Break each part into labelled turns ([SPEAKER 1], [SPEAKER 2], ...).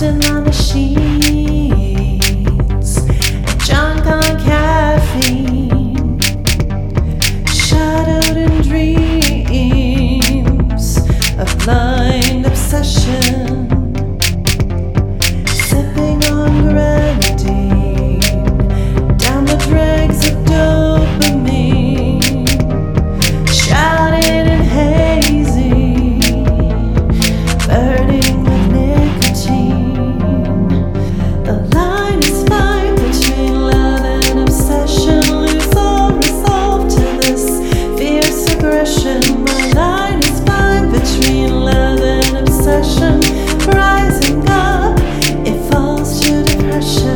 [SPEAKER 1] Toxin on machines, junk on caffeine, shadowed in dreams of blind obsession, sipping on grenadine down the dregs of dopamine, shrouded in hazy, burning with nicotine. The line is fine between love and obsession. Lose all resolve to this fierce aggression. My line is fine between love and obsession. Rising up, it falls to depression.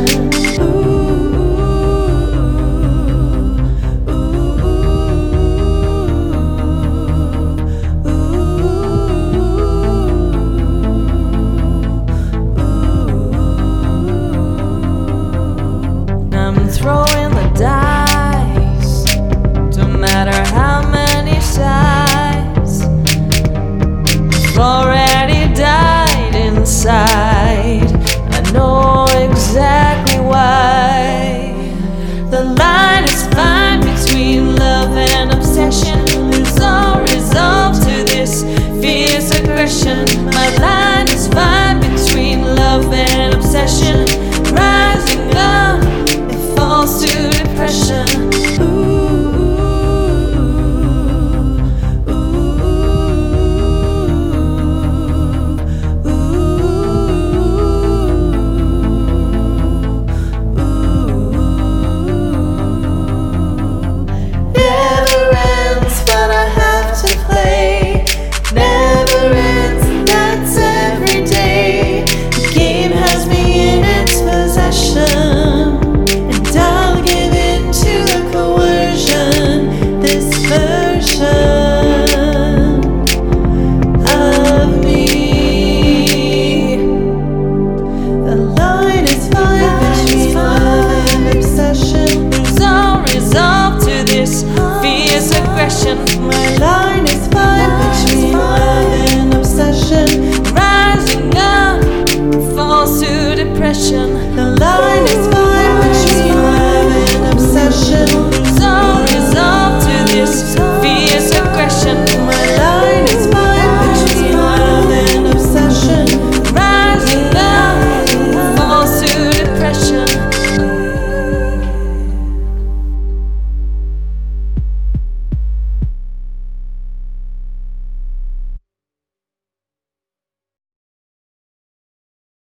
[SPEAKER 2] Throwing the dice, don't matter how many sides. I've already died inside. I know exactly why. The line is fine between love and obsession. Lose all resolve to this fierce aggression. My line is fine between love and obsession. Rising up, falls to depression.
[SPEAKER 1] Never ends, but I have to play. Never ends, that's every day. The game has me in its possession.
[SPEAKER 2] My life